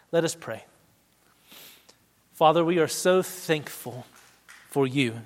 Let us pray. Father, we are so thankful for you,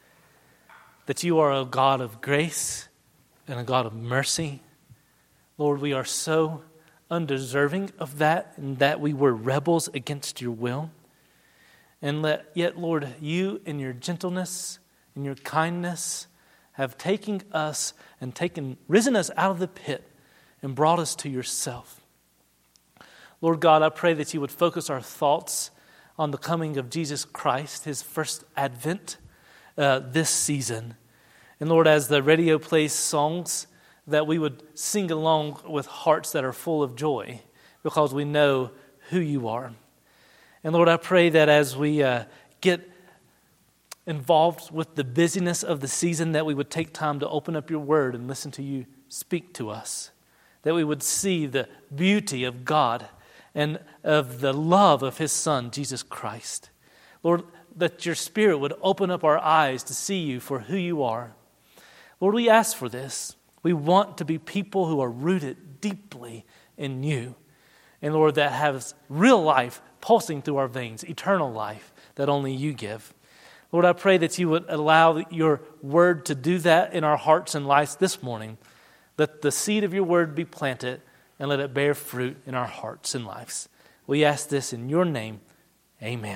that you are a God of grace and a God of mercy. Lord, we are so undeserving of that, and that we were rebels against your will. And yet, Lord, you in your gentleness and your kindness have taken us and risen us out of the pit and brought us to yourself. Lord God, I pray that you would focus our thoughts on the coming of Jesus Christ, his first advent this season. And Lord, as the radio plays songs, that we would sing along with hearts that are full of joy because we know who you are. And Lord, I pray that as we get involved with the busyness of the season, that we would take time to open up your word and listen to you speak to us. That we would see the beauty of God and of the love of his Son, Jesus Christ. Lord, that your Spirit would open up our eyes to see you for who you are. Lord, we ask for this. We want to be people who are rooted deeply in you. And Lord, that has real life pulsing through our veins, eternal life that only you give. Lord, I pray that you would allow your word to do that in our hearts and lives this morning. Let the seed of your word be planted and let it bear fruit in our hearts and lives. We ask this in your name. Amen.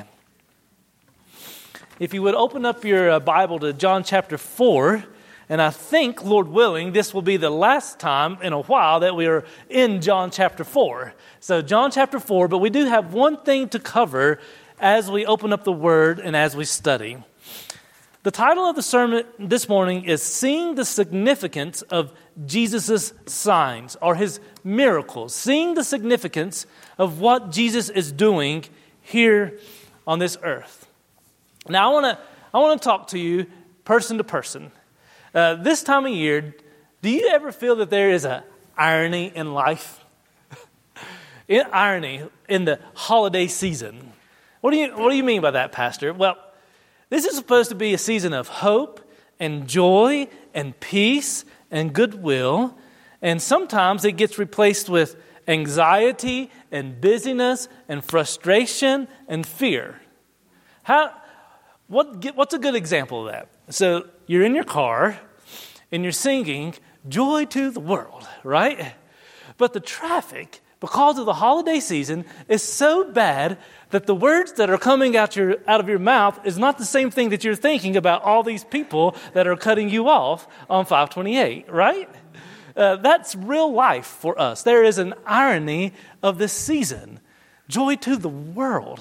If you would open up your Bible to John chapter 4, and I think, Lord willing, this will be the last time in a while that we are in John chapter 4. So John chapter 4, but we do have one thing to cover as we open up the Word and as we study. The title of the sermon this morning is Seeing the Significance of Jesus' Signs, or his miracles. Seeing the significance of what Jesus is doing here on this earth. Now, I want to talk to you person to person. This time of year, do you ever feel that there is an irony in life? Irony in the holiday season. What do you mean by that, Pastor? Well, this is supposed to be a season of hope and joy and peace and goodwill, and sometimes it gets replaced with anxiety and busyness and frustration and fear. What's a good example of that? So you're in your car and you're singing "Joy to the World," right? But the traffic, because of the holiday season, is so bad that the words that are coming out of your mouth is not the same thing that you're thinking about all these people that are cutting you off on 528, right? That's real life for us. There is an irony of this season. Joy to the world.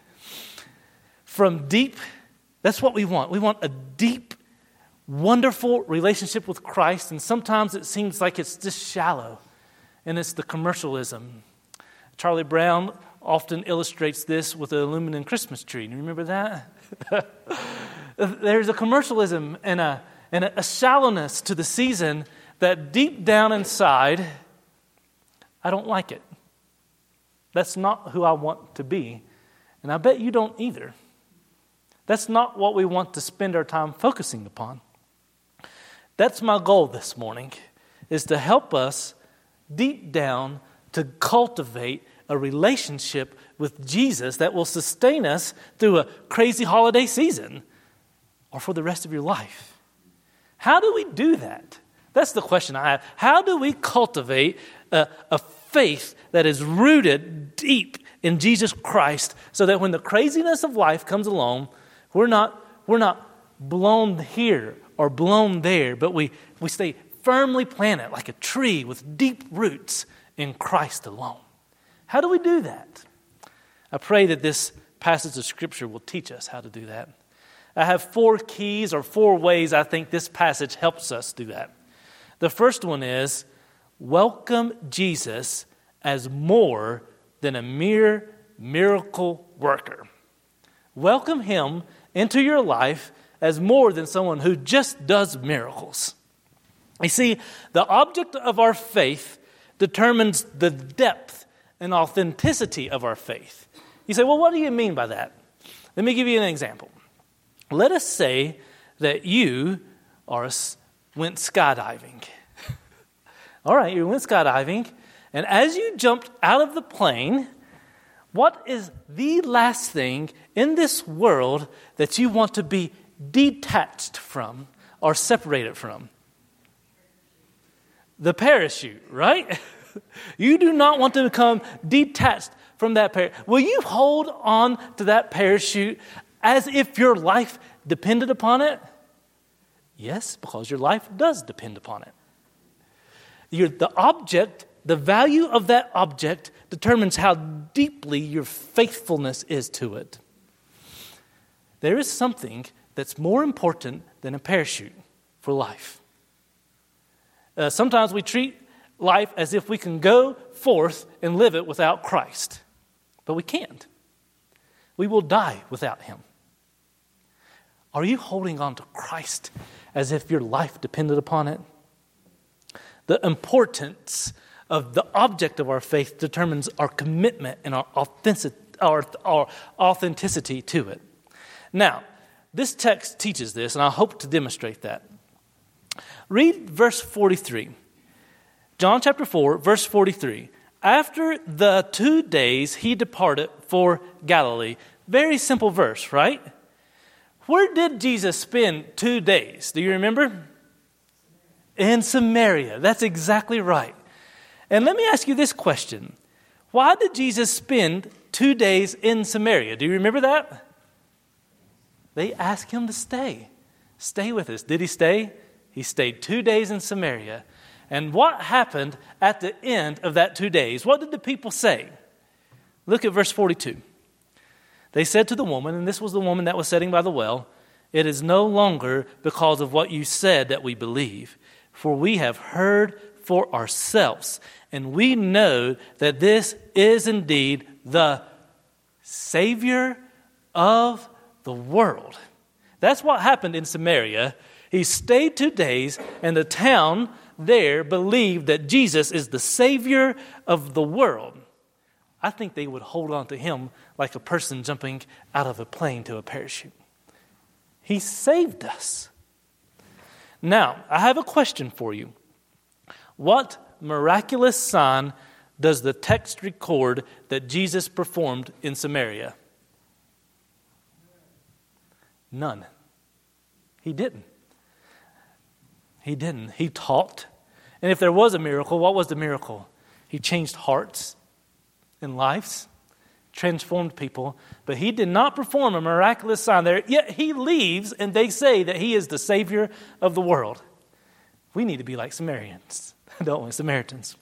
From deep, that's what we want. We want a deep, wonderful relationship with Christ, and sometimes it seems like it's just shallow, and it's the commercialism. Charlie Brown often illustrates this with the aluminum Christmas tree. Do you remember that? There's a commercialism and a shallowness to the season that deep down inside, I don't like it. That's not who I want to be, and I bet you don't either. That's not what we want to spend our time focusing upon. That's my goal this morning, is to help us deep down to cultivate a relationship with Jesus that will sustain us through a crazy holiday season or for the rest of your life. How do we do that? That's the question I have. How do we cultivate a faith that is rooted deep in Jesus Christ so that when the craziness of life comes along, we're not blown here or blown there, but we stay firmly planted like a tree with deep roots in Christ alone. How do we do that? I pray that this passage of Scripture will teach us how to do that. I have 4 keys or 4 ways I think this passage helps us do that. The first one is welcome Jesus as more than a mere miracle worker. Welcome him into your life as more than someone who just does miracles. You see, the object of our faith determines the depth and authenticity of our faith. You say, well, what do you mean by that? Let me give you an example. Let us say that you went skydiving. All right, you went skydiving, and as you jumped out of the plane, What is the last thing in this world that you want to be detached from or separated from? The parachute, right? You do not want to become detached from that parachute. Will you hold on to that parachute as if your life depended upon it? Yes, because your life does depend upon it. The object, the value of that object determines how deeply your faithfulness is to it. There is something that's more important than a parachute for life. Sometimes we treat life as if we can go forth and live it without Christ. But we can't. We will die without Him. Are you holding on to Christ as if your life depended upon it? The importance of the object of our faith determines our commitment and our authenticity to it. Now, this text teaches this, and I hope to demonstrate that. Read verse 43. John chapter 4, verse 43. After the 2 days, he departed for Galilee. Very simple verse, right? Where did Jesus spend 2 days? Do you remember? In Samaria. That's exactly right. And let me ask you this question. Why did Jesus spend 2 days in Samaria? Do you remember that? They asked him to stay. Stay with us. Did he stay? He stayed 2 days in Samaria. And what happened at the end of that 2 days? What did the people say? Look at verse 42. They said to the woman, and this was the woman that was sitting by the well, "It is no longer because of what you said that we believe, for we have heard for ourselves, and we know that this is indeed the Savior of the world." That's what happened in Samaria. He stayed 2 days, and the town there believed that Jesus is the Savior of the world. I think they would hold on to him like a person jumping out of a plane to a parachute. He saved us. Now, I have a question for you. What miraculous sign does the text record that Jesus performed in Samaria? None. He didn't. He didn't. He taught. And if there was a miracle, what was the miracle? He changed hearts and lives, transformed people. But he did not perform a miraculous sign there. Yet he leaves and they say that he is the Savior of the world. We need to be like Samaritans, don't we? Samaritans.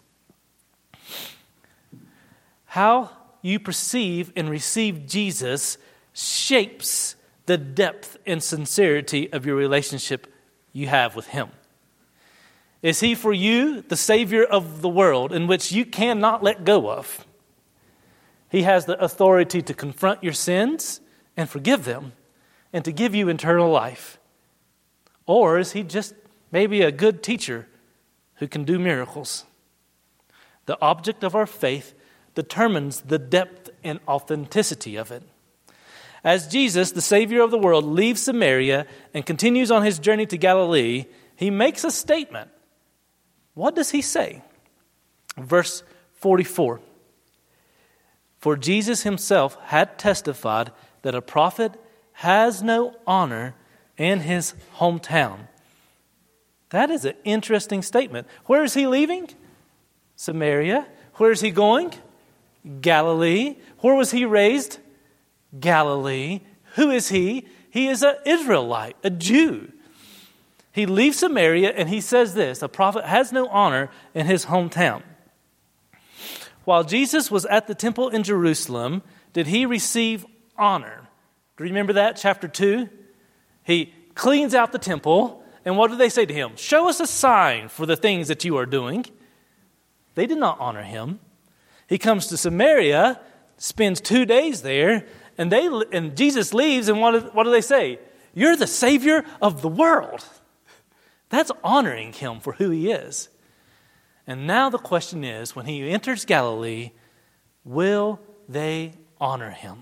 How you perceive and receive Jesus shapes the depth and sincerity of your relationship you have with him. Is he for you the Savior of the world in which you cannot let go of? He has the authority to confront your sins and forgive them and to give you eternal life. Or is he just maybe a good teacher who can do miracles? The object of our faith determines the depth and authenticity of it. As Jesus, the Savior of the world, leaves Samaria and continues on his journey to Galilee, he makes a statement. What does he say? Verse 44. For Jesus himself had testified that a prophet has no honor in his hometown. That is an interesting statement. Where is he leaving? Samaria. Where is he going? Galilee. Where was he raised? Galilee. Who is he? He is an Israelite, a Jew. He leaves Samaria and he says this, a prophet has no honor in his hometown. While Jesus was at the temple in Jerusalem, did he receive honor? Do you remember that? Chapter 2. He cleans out the temple. And what do they say to him? Show us a sign for the things that you are doing. They did not honor him. He comes to Samaria, spends 2 days there, and Jesus leaves, and what do they say? You're the Savior of the world. That's honoring him for who he is. And now the question is, when he enters Galilee, will they honor him?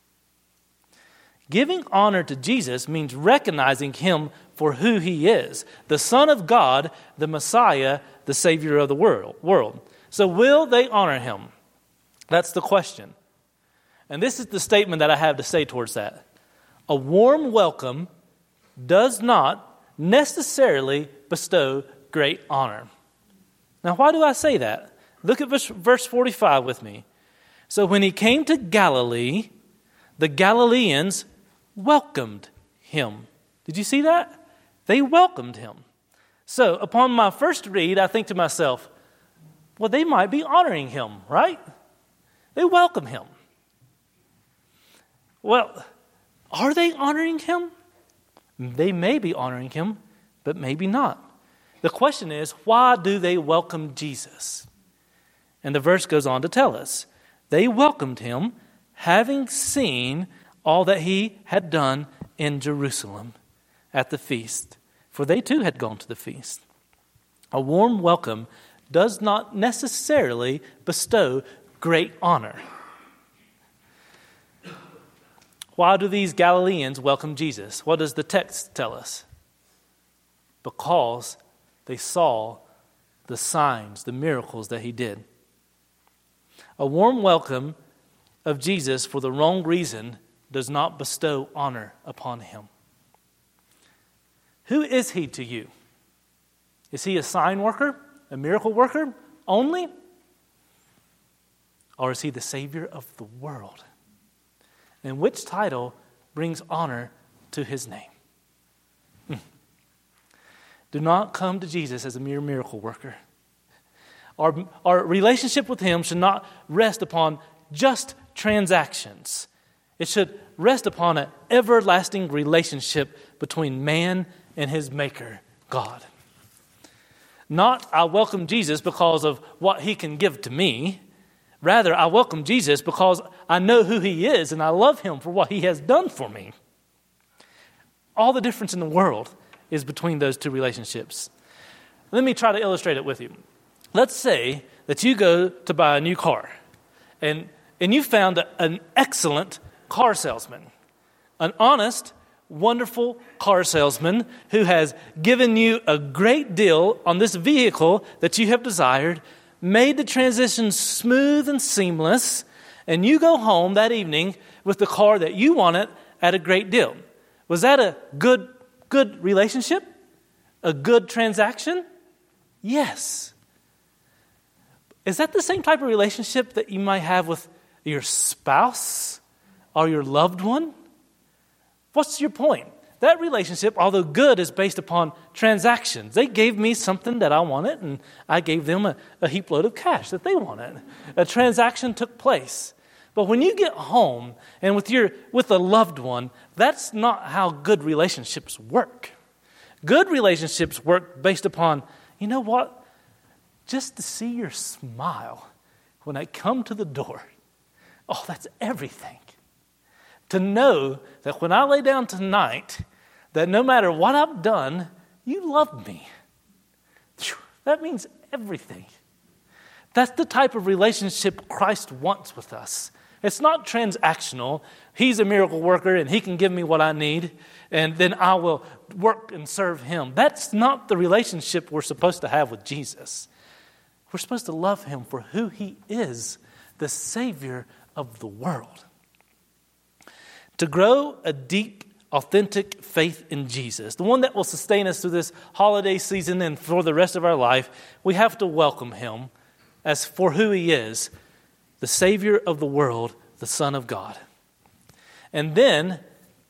Giving honor to Jesus means recognizing him for who he is, the Son of God, the Messiah, the Savior of the world. So will they honor him? That's the question. And this is the statement that I have to say towards that. A warm welcome does not necessarily bestow great honor. Now, why do I say that? Look at verse 45 with me. So when he came to Galilee, the Galileans welcomed him. Did you see that? They welcomed him. So upon my first read, I think to myself, well, they might be honoring him, right? They welcome him. Well, are they honoring him? They may be honoring him, but maybe not. The question is, why do they welcome Jesus? And the verse goes on to tell us. They welcomed him, having seen all that he had done in Jerusalem at the feast. For they too had gone to the feast. A warm welcome does not necessarily bestow great honor. Why do these Galileans welcome Jesus? What does the text tell us? Because they saw the signs, the miracles that he did. A warm welcome of Jesus for the wrong reason does not bestow honor upon him. Who is he to you? Is he a sign worker, a miracle worker only? Or is he the Savior of the world? And which title brings honor to his name? Do not come to Jesus as a mere miracle worker. Our relationship with him should not rest upon just transactions. It should rest upon an everlasting relationship between man and his maker, God. Not, I welcome Jesus because of what he can give to me. Rather, I welcome Jesus because I know who he is and I love him for what he has done for me. All the difference in the world is between those two relationships. Let me try to illustrate it with you. Let's say that you go to buy a new car and you found an excellent car salesman, an honest, wonderful car salesman who has given you a great deal on this vehicle that you have desired, made the transition smooth and seamless, and you go home that evening with the car that you wanted at a great deal. Was that a good relationship? A good transaction? Yes. Is that the same type of relationship that you might have with your spouse or your loved one? What's your point? That relationship, although good, is based upon transactions. They gave me something that I wanted, and I gave them a heap load of cash that they wanted. A transaction took place. But when you get home and with a loved one, that's not how good relationships work. Good relationships work based upon, you know what? Just to see your smile when I come to the door. Oh, that's everything. To know that when I lay down tonight, that no matter what I've done, you love me. That means everything. That's the type of relationship Christ wants with us. It's not transactional. He's a miracle worker and he can give me what I need, and then I will work and serve him. That's not the relationship we're supposed to have with Jesus. We're supposed to love him for who he is, the Savior of the world. To grow a deep, authentic faith in Jesus, the one that will sustain us through this holiday season and for the rest of our life, we have to welcome him as for who he is, the Savior of the world, the Son of God. And then,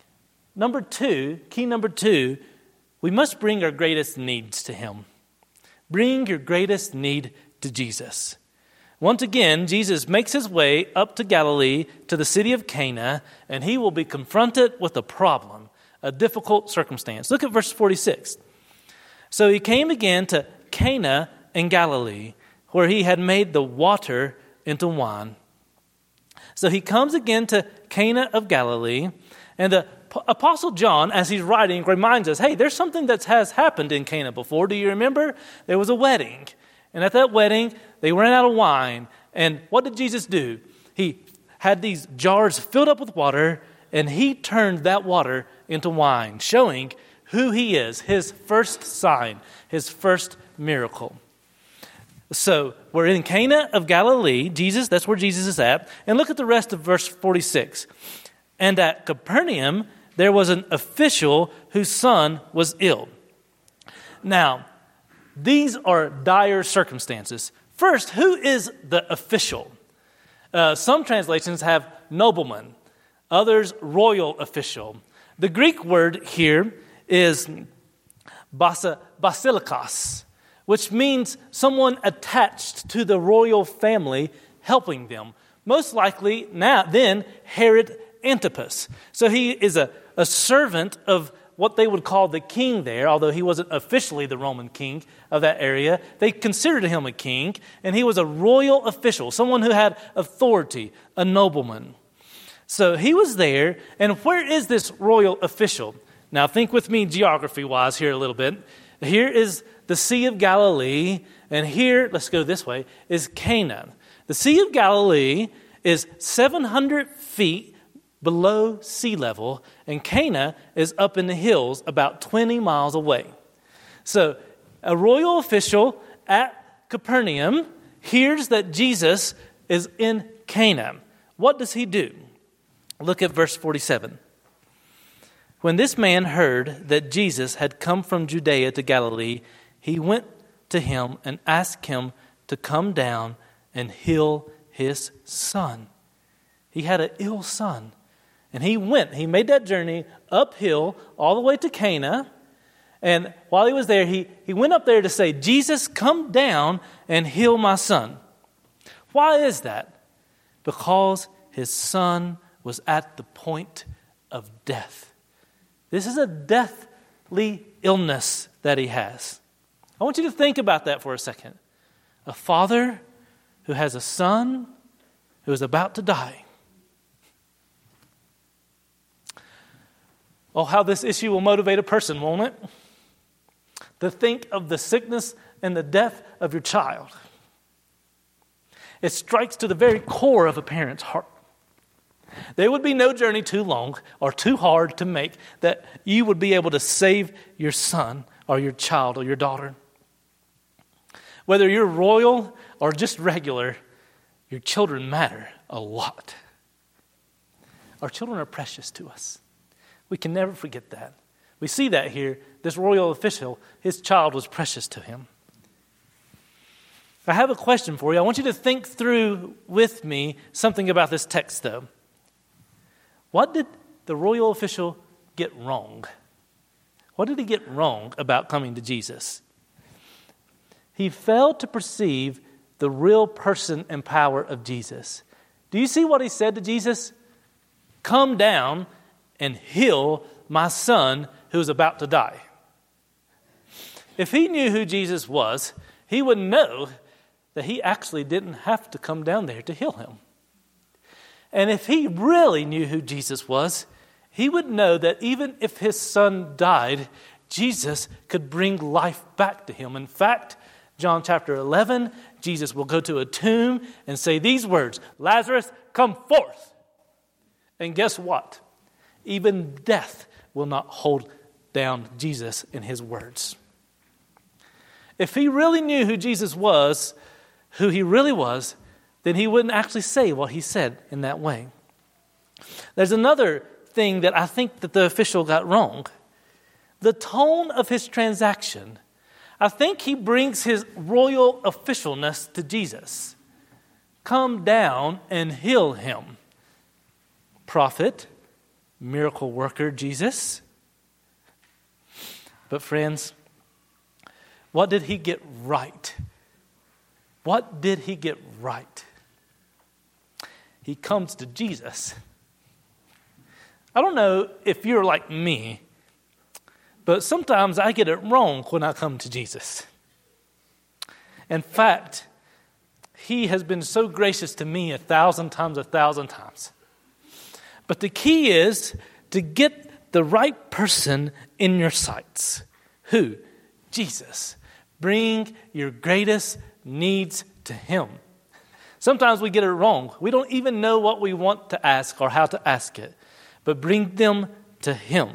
key number two, we must bring our greatest needs to him. Bring your greatest need to Jesus. Once again, Jesus makes his way up to Galilee, to the city of Cana, and he will be confronted with a problem, a difficult circumstance. Look at verse 46. So he came again to Cana in Galilee, where he had made the water into wine. So he comes again to Cana of Galilee, and the Apostle John, as he's writing, reminds us, hey, there's something that has happened in Cana before. Do you remember? There was a wedding. And at that wedding, they ran out of wine. And what did Jesus do? He had these jars filled up with water, and he turned that water into wine, showing who he is, his first sign, his first miracle. So we're in Cana of Galilee. That's where Jesus is at. And look at the rest of verse 46. And at Capernaum, there was an official whose son was ill. Now, these are dire circumstances. First, who is the official? Some translations have nobleman, others royal official. The Greek word here is basilikos, which means someone attached to the royal family helping them. Most likely then Herod Antipas. So he is a servant of what they would call the king there, although he wasn't officially the Roman king of that area. They considered him a king, and he was a royal official, someone who had authority, a nobleman. So he was there, and where is this royal official? Now think with me geography-wise here a little bit. Here is the Sea of Galilee, and here, let's go this way, is Cana. The Sea of Galilee is 700 feet below sea level, and Cana is up in the hills about 20 miles away. So a royal official at Capernaum hears that Jesus is in Cana. What does he do? Look at verse 47. When this man heard that Jesus had come from Judea to Galilee, he went to him and asked him to come down and heal his son. He had an ill son. And he made that journey uphill all the way to Cana. And while he was there, he went up there to say, Jesus, come down and heal my son. Why is that? Because his son was at the point of death. This is a deathly illness that he has. I want you to think about that for a second. A father who has a son who is about to die. Oh, how this issue will motivate a person, won't it? To think of the sickness and the death of your child. It strikes to the very core of a parent's heart. There would be no journey too long or too hard to make that you would be able to save your son or your child or your daughter. Whether you're royal or just regular, your children matter a lot. Our children are precious to us. We can never forget that. We see that here. This royal official, his child was precious to him. I have a question for you. I want you to think through with me something about this text, though. What did the royal official get wrong? What did he get wrong about coming to Jesus? He failed to perceive the real person and power of Jesus. Do you see what he said to Jesus? Come down and heal my son who's about to die. If he knew who Jesus was, he would know that he actually didn't have to come down there to heal him. And if he really knew who Jesus was, he would know that even if his son died, Jesus could bring life back to him. In fact, John chapter 11, Jesus will go to a tomb and say these words, Lazarus, come forth. And guess what? Even death will not hold down Jesus in his words. If he really knew who Jesus was, who he really was, then he wouldn't actually say what he said in that way. There's another thing that I think that the official got wrong. The tone of his transaction. I think he brings his royal officialness to Jesus. Come down and heal him. Prophet, miracle worker, Jesus. But friends, what did he get right? What did he get right? He comes to Jesus. I don't know if you're like me, but sometimes I get it wrong when I come to Jesus. In fact, he has been so gracious to me 1,000 times. But the key is to get the right person in your sights. Who? Jesus. Bring your greatest needs to him. Sometimes we get it wrong. We don't even know what we want to ask or how to ask it. But bring them to him.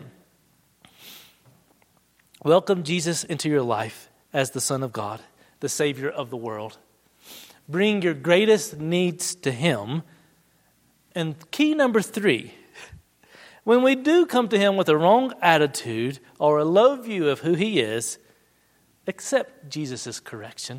Welcome Jesus into your life as the Son of God, the Savior of the world. Bring your greatest needs to Him. And key number 3, when we do come to Him with a wrong attitude or a low view of who He is, accept Jesus' correction.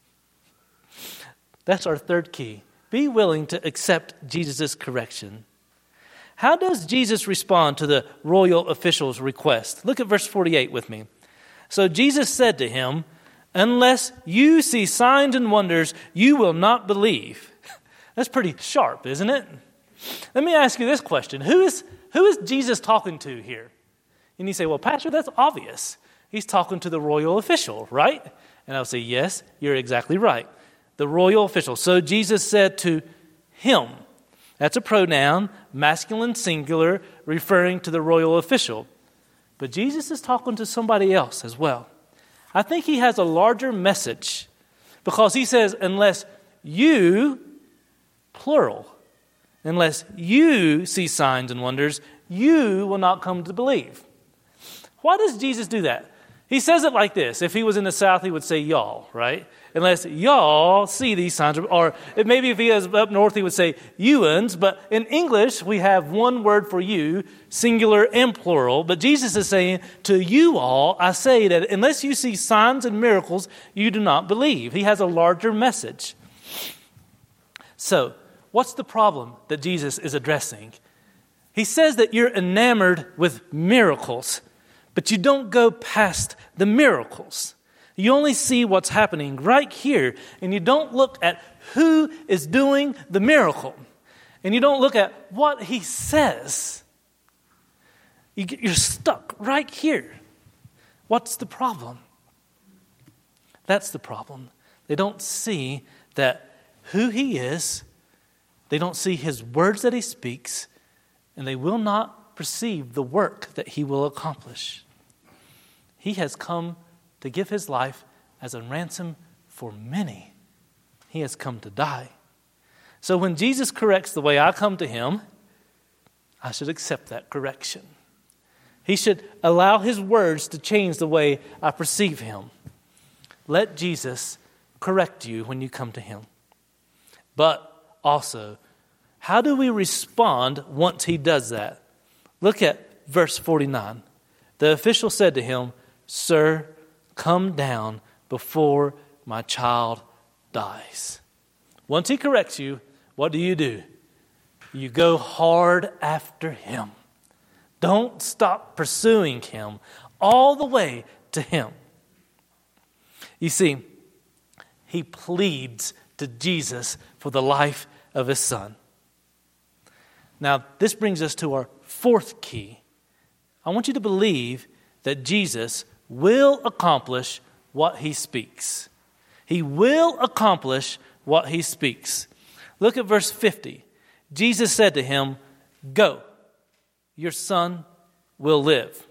That's our third key. Be willing to accept Jesus' correction. How does Jesus respond to the royal official's request? Look at verse 48 with me. So Jesus said to him, unless you see signs and wonders, you will not believe. That's pretty sharp, isn't it? Let me ask you this question. Who is Jesus talking to here? And you say, well, Pastor, that's obvious. He's talking to the royal official, right? And I'll say, yes, you're exactly right. The royal official. So Jesus said to him. That's a pronoun, masculine singular, referring to the royal official. But Jesus is talking to somebody else as well. I think he has a larger message because he says, unless you, plural, unless you see signs and wonders, you will not come to believe. Why does Jesus do that? He says it like this. If he was in the South, he would say y'all, right? Unless y'all see these signs. Or maybe if he was up north, he would say you'uns. But in English, we have one word for you, singular and plural. But Jesus is saying, to you all, I say that unless you see signs and miracles, you do not believe. He has a larger message. So, what's the problem that Jesus is addressing? He says that you're enamored with miracles, but you don't go past the miracles. You only see what's happening right here, and you don't look at who is doing the miracle. And you don't look at what he says. You're stuck right here. What's the problem? That's the problem. They don't see that who he is, they don't see his words that he speaks, and they will not perceive the work that he will accomplish. He has come to give his life as a ransom for many. He has come to die. So when Jesus corrects the way I come to him, I should accept that correction. He should allow his words to change the way I perceive him. Let Jesus correct you when you come to him. But also, how do we respond once he does that? Look at verse 49. The official said to him, "Sir, come down before my child dies." Once he corrects you, what do? You go hard after him. Don't stop pursuing him all the way to him. You see, he pleads to Jesus for the life of his son. Now, this brings us to our fourth key. I want you to believe that Jesus will accomplish what he speaks. He will accomplish what he speaks. Look at verse 50. Jesus said to him, "Go, your son will live."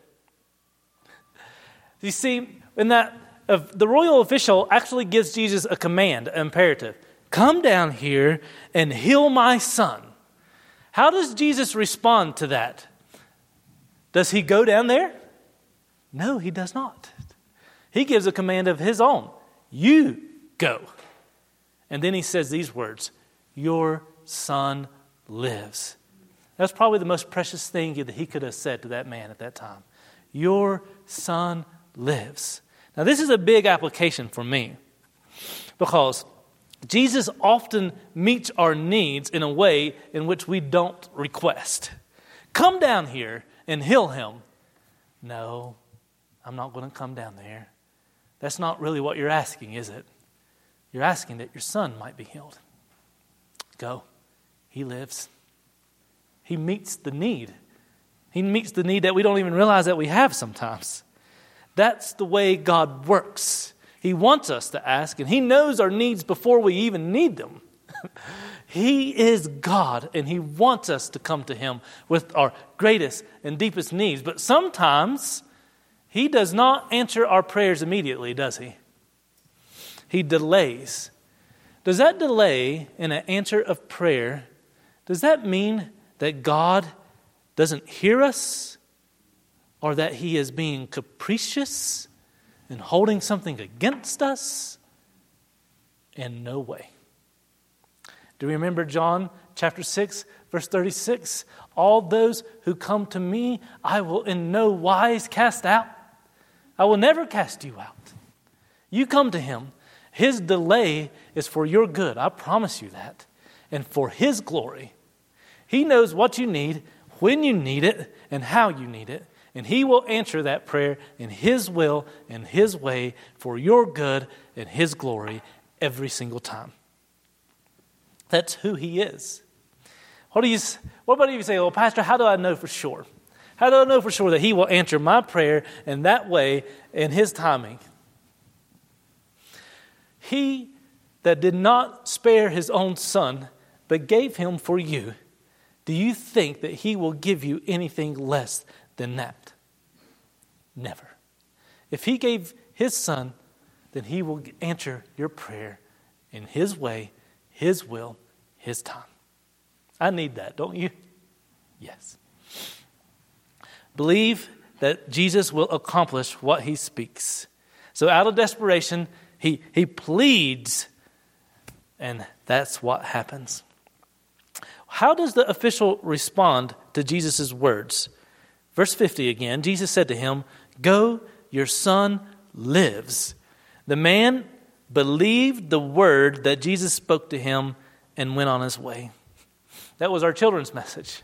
You see, in that the royal official actually gives Jesus a command, an imperative. Come down here and heal my son. How does Jesus respond to that? Does he go down there? No, he does not. He gives a command of his own. You go. And then he says these words, "Your son lives." That's probably the most precious thing that he could have said to that man at that time. Your son lives. Now, this is a big application for me because Jesus often meets our needs in a way in which we don't request. Come down here and heal him. No, I'm not going to come down there. That's not really what you're asking, is it? You're asking that your son might be healed. Go. He lives. He meets the need. He meets the need that we don't even realize that we have sometimes. That's the way God works. He wants us to ask, and he knows our needs before we even need them. He is God, and he wants us to come to him with our greatest and deepest needs. But sometimes he does not answer our prayers immediately, does he? He delays. Does that delay in an answer of prayer, does that mean that God doesn't hear us or that he is being capricious and holding something against us? In no way. Do you remember John chapter 6, verse 36? All those who come to me, I will in no wise cast out. I will never cast you out. You come to him. His delay is for your good. I promise you that. And for his glory. He knows what you need, when you need it, and how you need it. And he will answer that prayer in his will and his way for your good and his glory every single time. That's who he is. What about if you say, well, Pastor, how do I know for sure? How do I know for sure that he will answer my prayer in that way in his timing? He that did not spare his own son, but gave him for you, do you think that he will give you anything less than that? Never. If he gave his son, then he will answer your prayer in his way, his will, his time. I need that, don't you? Yes. Believe that Jesus will accomplish what he speaks. So out of desperation, he pleads, and that's what happens. How does the official respond to Jesus' words? Verse 50 again, Jesus said to him, "Go, your son lives." The man believed the word that Jesus spoke to him and went on his way. That was our children's message.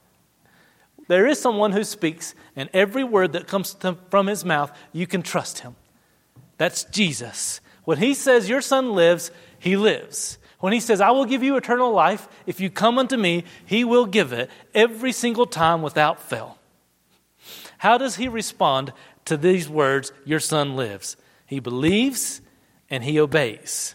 There is someone who speaks, and every word that comes from his mouth, you can trust him. That's Jesus. When he says your son lives, he lives. When he says, I will give you eternal life, if you come unto me, he will give it every single time without fail. How does he respond to these words, your son lives? He believes and he obeys.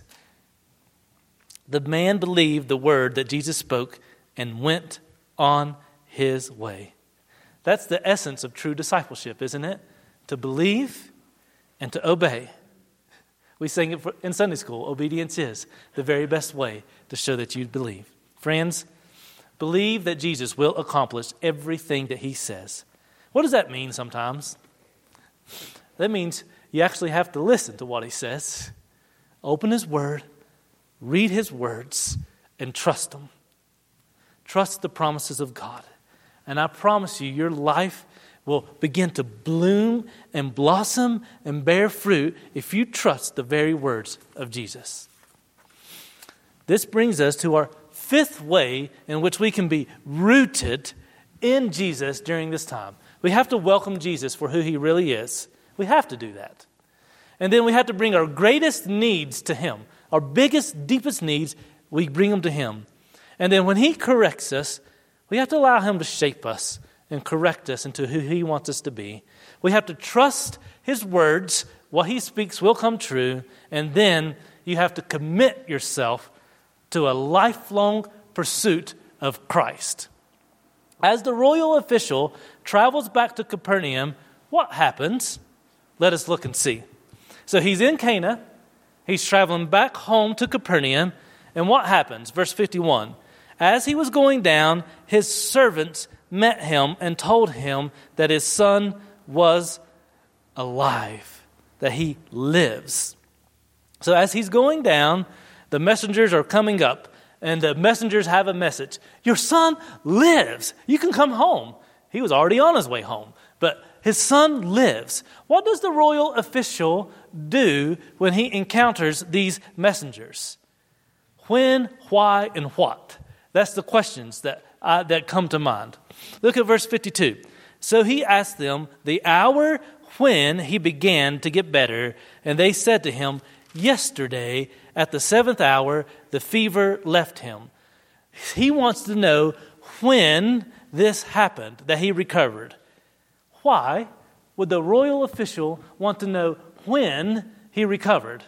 The man believed the word that Jesus spoke and went on his way. That's the essence of true discipleship, isn't it? To believe and to obey. We sang it in Sunday school. Obedience is the very best way to show that you believe. Friends, believe that Jesus will accomplish everything that he says. What does that mean sometimes? That means you actually have to listen to what he says. Open his word, read his words, and trust him. Trust the promises of God. And I promise you, your life will begin to bloom and blossom and bear fruit if you trust the very words of Jesus. This brings us to our fifth way in which we can be rooted in Jesus during this time. We have to welcome Jesus for who he really is. We have to do that. And then we have to bring our greatest needs to him. Our biggest, deepest needs, we bring them to him. And then when he corrects us, we have to allow him to shape us and correct us into who he wants us to be. We have to trust his words. What he speaks will come true. And then you have to commit yourself to a lifelong pursuit of Christ. As the royal official travels back to Capernaum, what happens? Let us look and see. So he's in Cana. He's traveling back home to Capernaum. And what happens? Verse 51. As he was going down, his servants met him and told him that his son was alive, that he lives. So as he's going down, the messengers are coming up, and the messengers have a message. Your son lives. You can come home. He was already on his way home, but his son lives. What does the royal official do when he encounters these messengers? When, why, and what? That's the questions that come to mind. Look at verse 52. So he asked them the hour when he began to get better, and they said to him, yesterday at the 7th hour, the fever left him. He wants to know when this happened, that he recovered. Why would the royal official want to know when he recovered?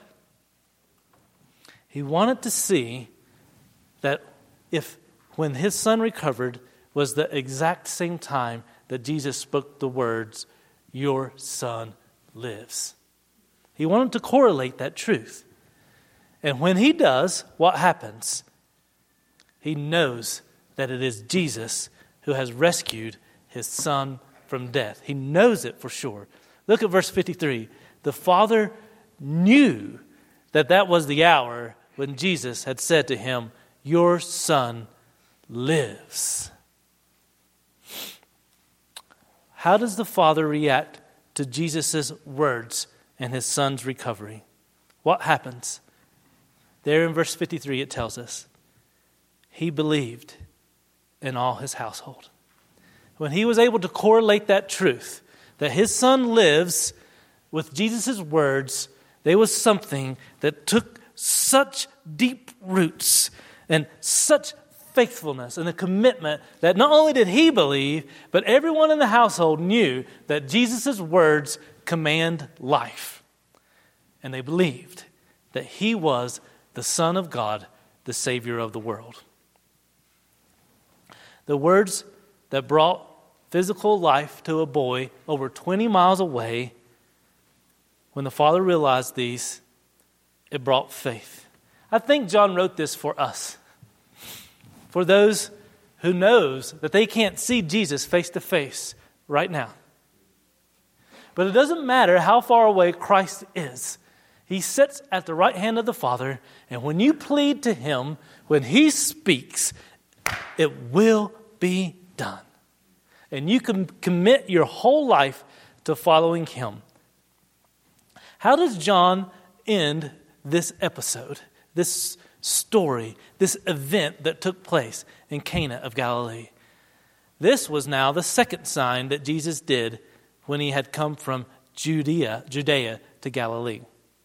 He wanted to see that if when his son recovered was the exact same time that Jesus spoke the words, your son lives. He wanted to correlate that truth. And when he does, what happens? He knows that it is Jesus who has rescued his son from death. He knows it for sure. Look at verse 53. The father knew that that was the hour when Jesus had said to him, your son lives. How does the Father react to Jesus' words and his son's recovery? What happens? There in verse 53 it tells us, he believed in all his household. When he was able to correlate that truth, that his son lives, with Jesus' words, there was something that took such deep roots and such faithfulness and a commitment that not only did he believe, but everyone in the household knew that Jesus' words command life. And they believed that he was the Son of God, the Savior of the world. The words that brought physical life to a boy over 20 miles away, when the Father realized these, it brought faith. I think John wrote this for us. For those who knows that they can't see Jesus face to face right now. But it doesn't matter how far away Christ is. He sits at the right hand of the Father, and when you plead to him, when he speaks, it will be done. And you can commit your whole life to following him. How does John end this episode, this story, this event that took place in Cana of Galilee? This was now the second sign that Jesus did when he had come from Judea to Galilee.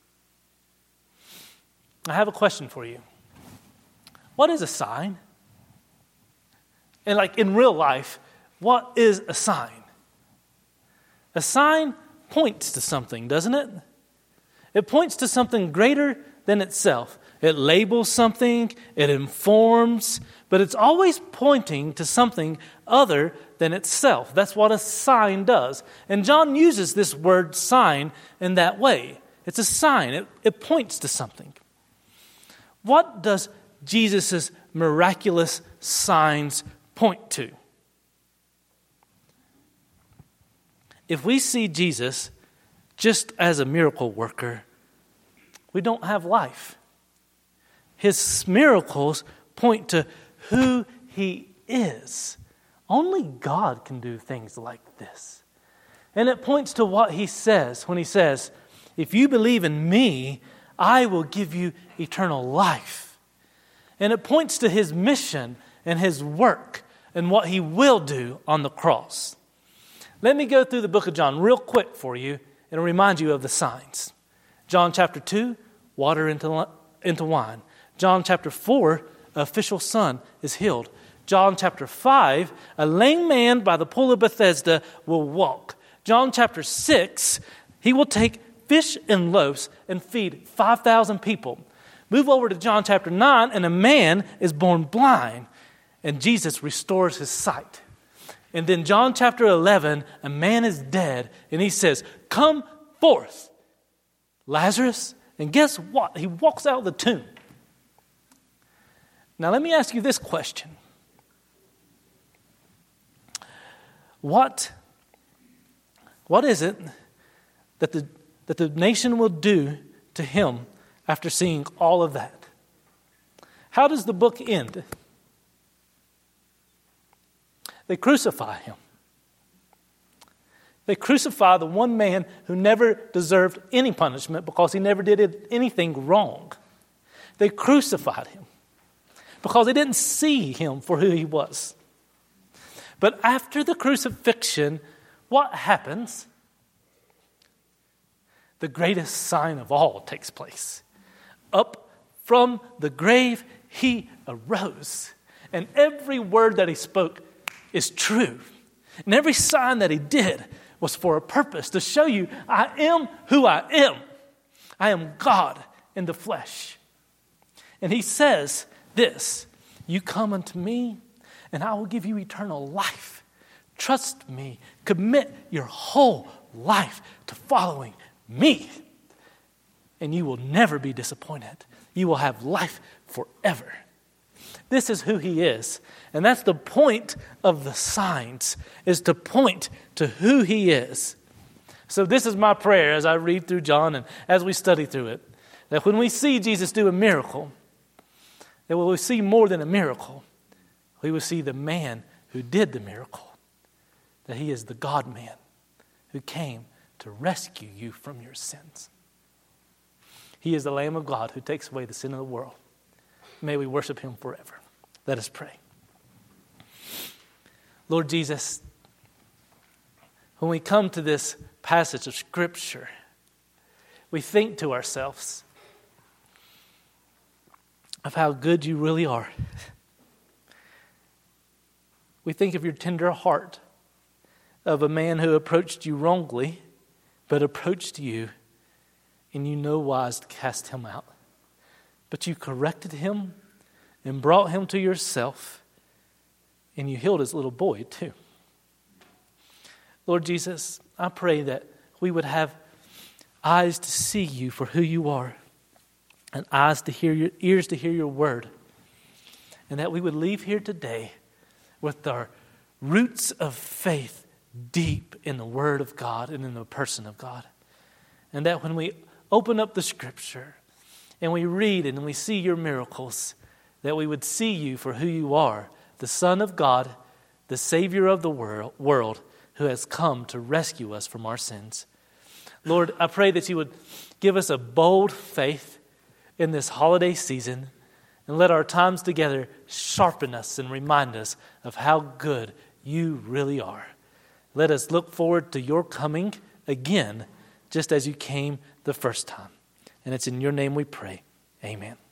I have a question for you. What is a sign? And like in real life, what is a sign? A sign points to something, doesn't it? It points to something greater than itself. It labels something, it informs, but it's always pointing to something other than itself. That's what a sign does. And John uses this word sign in that way. It's a sign. It points to something. What does Jesus' miraculous signs point to? If we see Jesus just as a miracle worker, we don't have life. His miracles point to who he is. Only God can do things like this. And it points to what he says when he says, if you believe in me, I will give you eternal life. And it points to his mission and his work and what he will do on the cross. Let me go through the book of John real quick for you and remind you of the signs. John chapter 2, water into wine. John chapter 4, an official son is healed. John chapter 5, a lame man by the pool of Bethesda will walk. John chapter 6, he will take fish and loaves and feed 5,000 people. Move over to John chapter 9, and a man is born blind, and Jesus restores his sight. And then John chapter 11, a man is dead, and he says, come forth, Lazarus. And guess what? He walks out of the tomb. Now let me ask you this question. What is it that the nation will do to him after seeing all of that? How does the book end? They crucify him. They crucify the one man who never deserved any punishment because he never did anything wrong. They crucified him because they didn't see him for who he was. But after the crucifixion, what happens? The greatest sign of all takes place. Up from the grave, he arose. And every word that he spoke is true. And every sign that he did was for a purpose, to show you, I am who I am. I am God in the flesh. And he says this, you come unto me, and I will give you eternal life. Trust me. Commit your whole life to following me. And you will never be disappointed. You will have life forever. This is who he is. And that's the point of the signs, is to point to who he is. So this is my prayer as I read through John and as we study through it, that when we see Jesus do a miracle, that we will see more than a miracle. We will see the man who did the miracle, that he is the God-man who came to rescue you from your sins. He is the Lamb of God who takes away the sin of the world. May we worship him forever. Let us pray. Lord Jesus, when we come to this passage of Scripture, we think to ourselves of how good you really are. We think of your tender heart of a man who approached you wrongly, but approached you and you no wise to cast him out. But you corrected him and brought him to yourself, and you healed his little boy too. Lord Jesus, I pray that we would have eyes to see you for who you are, and eyes to hear your ears to hear your word, and that we would leave here today with our roots of faith deep in the word of God and in the person of God. And that when we open up the Scripture and we read and we see your miracles, that we would see you for who you are, the Son of God, the Savior of the world, who has come to rescue us from our sins. Lord, I pray that you would give us a bold faith in this holiday season, and let our times together sharpen us and remind us of how good you really are. Let us look forward to your coming again, just as you came the first time. And it's in your name we pray. Amen.